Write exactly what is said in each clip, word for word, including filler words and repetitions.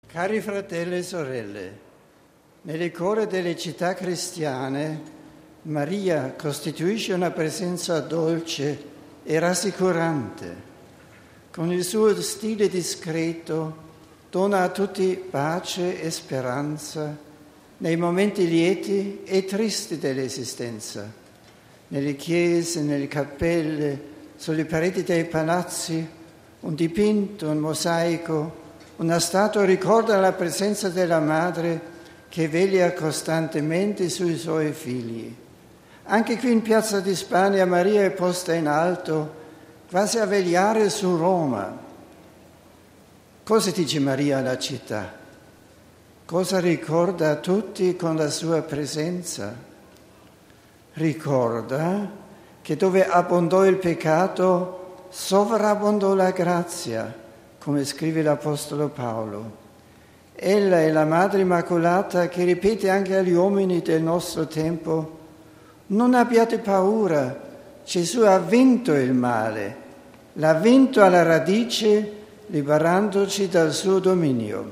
Cari fratelli e sorelle, nelle cuore delle città cristiane Maria costituisce una presenza dolce e rassicurante. Con il suo stile discreto dona a tutti pace e speranza nei momenti lieti e tristi dell'esistenza. Nelle chiese, nelle cappelle, sulle pareti dei palazzi, un dipinto, un mosaico, una statua ricorda la presenza della madre che veglia costantemente sui suoi figli. Anche qui in Piazza di Spagna Maria è posta in alto, quasi a vegliare su Roma. Cosa dice Maria alla città? Cosa ricorda a tutti con la sua presenza? Ricorda che dove abbondò il peccato, sovrabbondò la grazia, come scrive l'Apostolo Paolo. Ella è la Madre Immacolata che ripete anche agli uomini del nostro tempo: non abbiate paura, Gesù ha vinto il male, l'ha vinto alla radice, liberandoci dal suo dominio.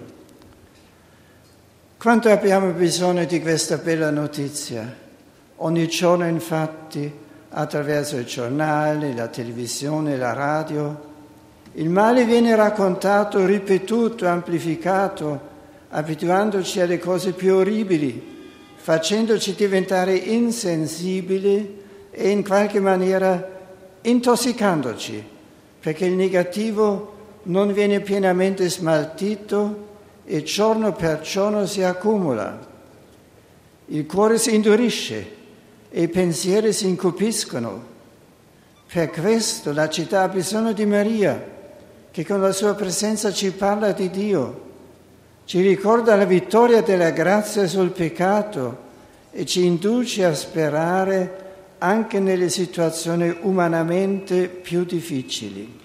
Quanto abbiamo bisogno di questa bella notizia? Ogni giorno, infatti, attraverso i giornali, la televisione, la radio, il male viene raccontato, ripetuto, amplificato, abituandoci alle cose più orribili, facendoci diventare insensibili e in qualche maniera intossicandoci, perché il negativo non viene pienamente smaltito e giorno per giorno si accumula. Il cuore si indurisce e i pensieri si incupiscono. Per questo la città ha bisogno di Maria, che con la sua presenza ci parla di Dio, ci ricorda la vittoria della grazia sul peccato e ci induce a sperare anche nelle situazioni umanamente più difficili.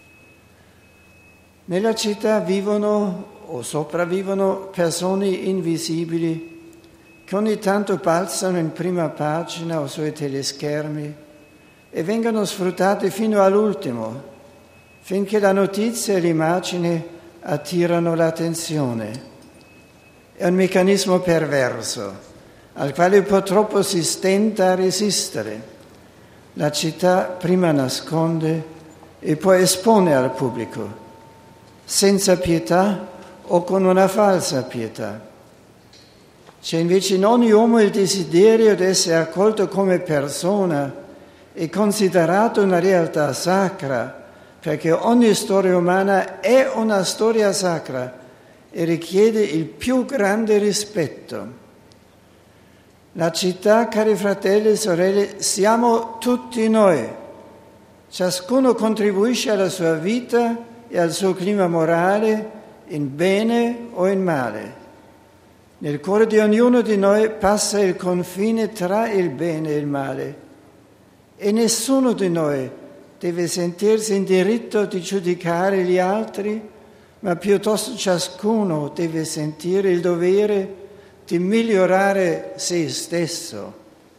Nella città vivono o sopravvivono persone invisibili che ogni tanto balzano in prima pagina o sui teleschermi e vengono sfruttate fino all'ultimo, finché la notizia e l'immagine attirano l'attenzione. È un meccanismo perverso, al quale purtroppo si stenta a resistere. La città prima nasconde e poi espone al pubblico, senza pietà o con una falsa pietà. C'è invece in ogni uomo il desiderio di essere accolto come persona e considerato una realtà sacra, perché ogni storia umana è una storia sacra e richiede il più grande rispetto. La città, cari fratelli e sorelle, siamo tutti noi. Ciascuno contribuisce alla sua vita e al suo clima morale, in bene o in male. Nel cuore di ognuno di noi passa il confine tra il bene e il male e nessuno di noi deve sentirsi in diritto di giudicare gli altri, ma piuttosto ciascuno deve sentire il dovere di migliorare se stesso.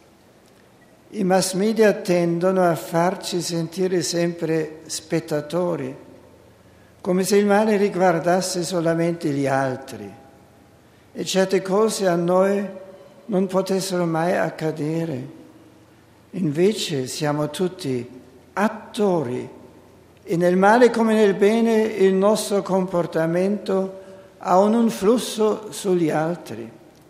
I mass media tendono a farci sentire sempre spettatori, come se il male riguardasse solamente gli altri e certe cose a noi non potessero mai accadere. Invece siamo tutti attori e nel male come nel bene il nostro comportamento ha un influsso sugli altri.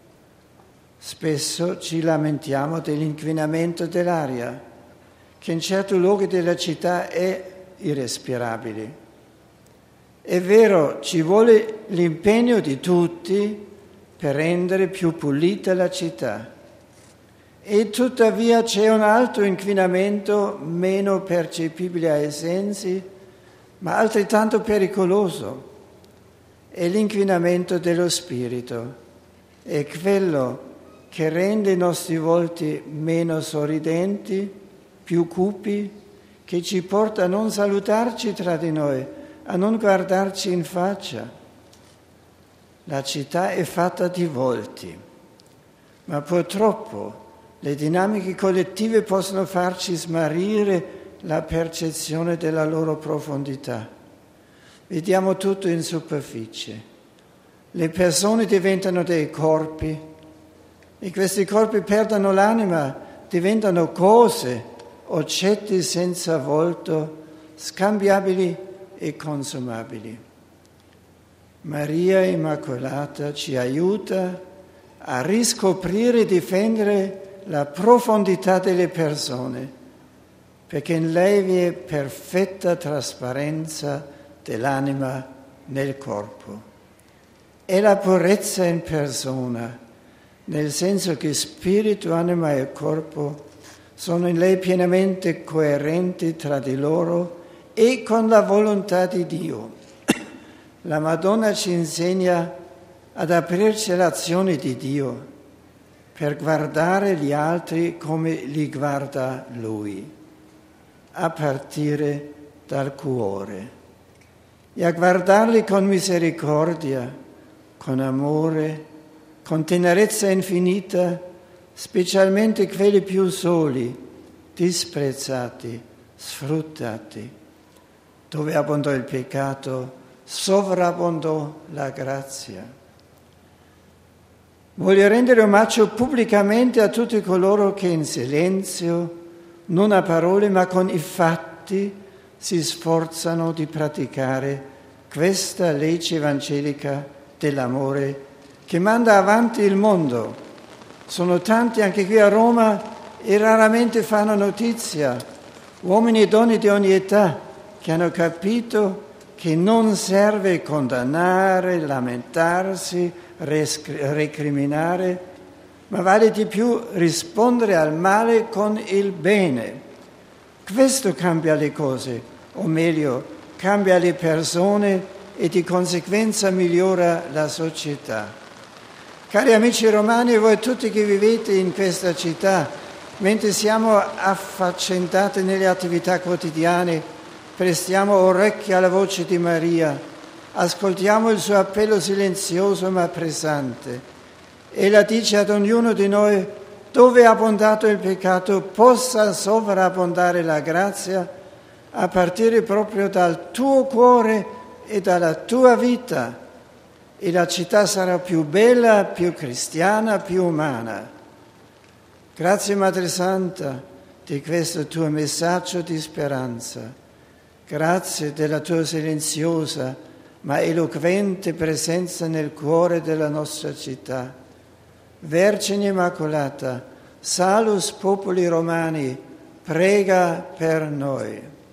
Spesso ci lamentiamo dell'inquinamento dell'aria, che in certi luoghi della città è irrespirabile. È vero, ci vuole l'impegno di tutti per rendere più pulita la città. E tuttavia c'è un altro inquinamento meno percepibile ai sensi, ma altrettanto pericoloso. È l'inquinamento dello spirito. È quello che rende i nostri volti meno sorridenti, più cupi, che ci porta a non salutarci tra di noi, a non guardarci in faccia. La città è fatta di volti, ma purtroppo le dinamiche collettive possono farci smarrire la percezione della loro profondità. Vediamo tutto in superficie. le persone diventano dei corpi e questi corpi perdono l'anima, diventano cose, oggetti senza volto, scambiabili e consumabili. Maria Immacolata ci aiuta a riscoprire e difendere la profondità delle persone, perché in lei vi è perfetta trasparenza dell'anima nel corpo. È la purezza in persona, nel senso che spirito, anima e corpo sono in lei pienamente coerenti tra di loro e con la volontà di Dio. La Madonna ci insegna ad aprirci all'azione di Dio per guardare gli altri come li guarda Lui, a partire dal cuore, e a guardarli con misericordia, con amore, con tenerezza infinita, specialmente quelli più soli, disprezzati, sfruttati. Dove abbondò il peccato, sovrabbondò la grazia. Voglio rendere omaggio pubblicamente a tutti coloro che in silenzio, non a parole ma con i fatti, si sforzano di praticare questa legge evangelica dell'amore che manda avanti il mondo. Sono tanti anche qui a Roma e raramente fanno notizia, uomini e donne di ogni età che hanno capito che non serve condannare, lamentarsi, recriminare, ma vale di più rispondere al male con il bene. Questo cambia le cose, o meglio, cambia le persone e di conseguenza migliora la società. Cari amici romani e voi tutti che vivete in questa città, mentre siamo affaccendati nelle attività quotidiane, prestiamo orecchio alla voce di Maria, ascoltiamo il suo appello silenzioso ma pressante. Ella dice ad ognuno di noi: dove è abbondato il peccato possa sovrabbondare la grazia, a partire proprio dal tuo cuore e dalla tua vita, e la città sarà più bella, più cristiana, più umana. Grazie Madre Santa di questo tuo messaggio di speranza. Grazie della tua silenziosa ma eloquente presenza nel cuore della nostra città. Vergine Immacolata, salus populi romani, prega per noi.